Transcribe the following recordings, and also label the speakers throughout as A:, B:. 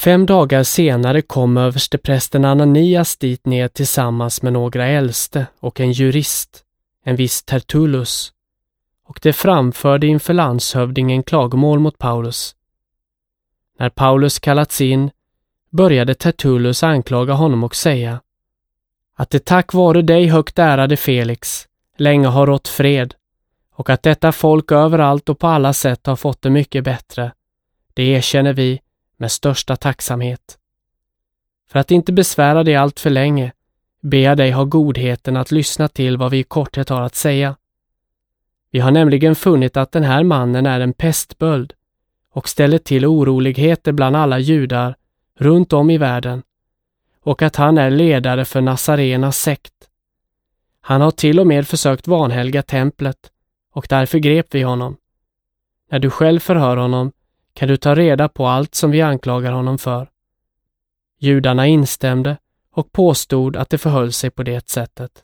A: 5 dagar senare kom översteprästen Ananias dit ner tillsammans med några äldste och en jurist, en viss Tertullus, och de framförde inför landshövdingen klagomål mot Paulus. När Paulus kallats in började Tertullus anklaga honom och säga att det tack vare dig, högt ärade Felix, länge har rått fred och att detta folk överallt och på alla sätt har fått det mycket bättre. Det erkänner vi med största tacksamhet. För att inte besvära dig allt för länge ber jag dig ha godheten att lyssna till vad vi i korthet har att säga. Vi har nämligen funnit att den här mannen är en pestböld och ställer till oroligheter bland alla judar runt om i världen och att han är ledare för Nazarenas sekt. Han har till och med försökt vanhelga templet och därför grep vi honom. När du själv förhör honom kan du ta reda på allt som vi anklagar honom för. Judarna instämde och påstod att det förhöll sig på det sättet.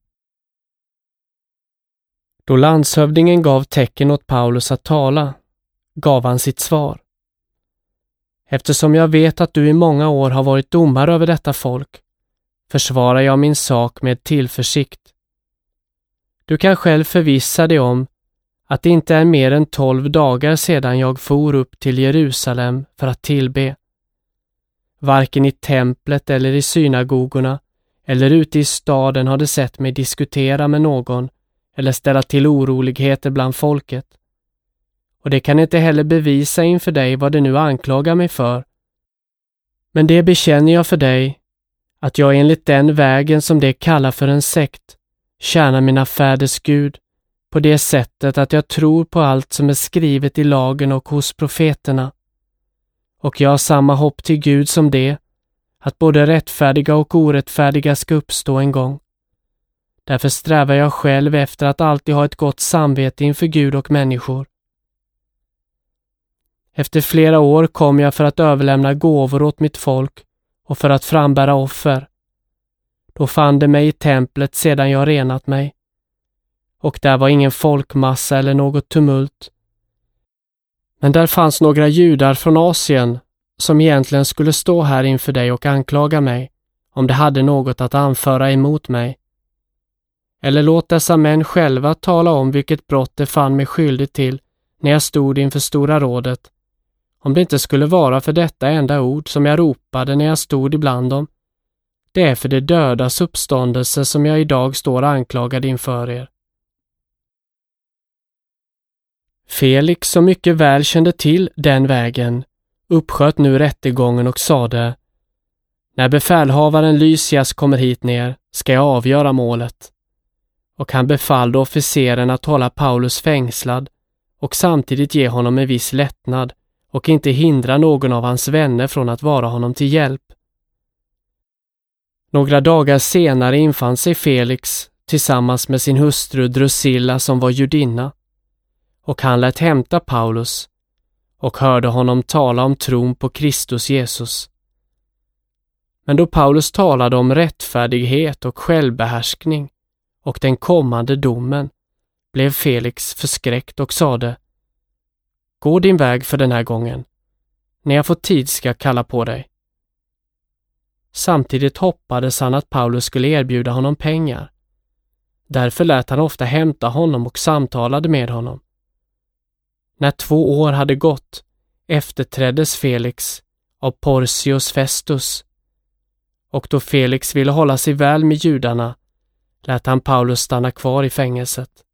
A: Då landshövdingen gav tecken åt Paulus att tala, gav han sitt svar. Eftersom jag vet att du i många år har varit domare över detta folk, försvarar jag min sak med tillförsikt. Du kan själv förvissa dig om att det inte är mer än 12 dagar sedan jag for upp till Jerusalem för att tillbe. Varken i templet eller i synagogorna eller ute i staden har det sett mig diskutera med någon eller ställa till oroligheter bland folket. Och det kan inte heller bevisa inför dig vad det nu anklagar mig för. Men det bekänner jag för dig, att jag enligt den vägen som det kallar för en sekt tjänar mina fäders Gud på det sättet att jag tror på allt som är skrivet i lagen och hos profeterna. Och jag har samma hopp till Gud som det, att både rättfärdiga och orättfärdiga ska uppstå en gång. Därför strävar jag själv efter att alltid ha ett gott samvete inför Gud och människor. Efter flera år kom jag för att överlämna gåvor åt mitt folk och för att frambära offer. Då fann de mig i templet sedan jag renat mig. Och där var ingen folkmassa eller något tumult. Men där fanns några judar från Asien som egentligen skulle stå här inför dig och anklaga mig om de hade något att anföra emot mig. Eller låt dessa män själva tala om vilket brott de fann mig skyldig till när jag stod inför Stora rådet. Om det inte skulle vara för detta enda ord som jag ropade när jag stod ibland dem. Det är för det dödas uppståndelse som jag idag står anklagad inför er. Felix, som mycket väl kände till den vägen, uppsköt nu rättegången och sade: när befälhavaren Lysias kommer hit ner ska jag avgöra målet. Och han befallde officeren att hålla Paulus fängslad och samtidigt ge honom en viss lättnad och inte hindra någon av hans vänner från att vara honom till hjälp. Några dagar senare infann sig Felix tillsammans med sin hustru Drusilla som var judinna, och han lät hämta Paulus och hörde honom tala om tron på Kristus Jesus. Men då Paulus talade om rättfärdighet och självbehärskning och den kommande domen blev Felix förskräckt och sade: gå din väg för den här gången. När jag får tid ska jag kalla på dig. Samtidigt hoppades han att Paulus skulle erbjuda honom pengar. Därför lät han ofta hämta honom och samtalade med honom. När 2 år hade gått efterträddes Felix av Porcius Festus. Och då Felix ville hålla sig väl med judarna lät han Paulus stanna kvar i fängelset.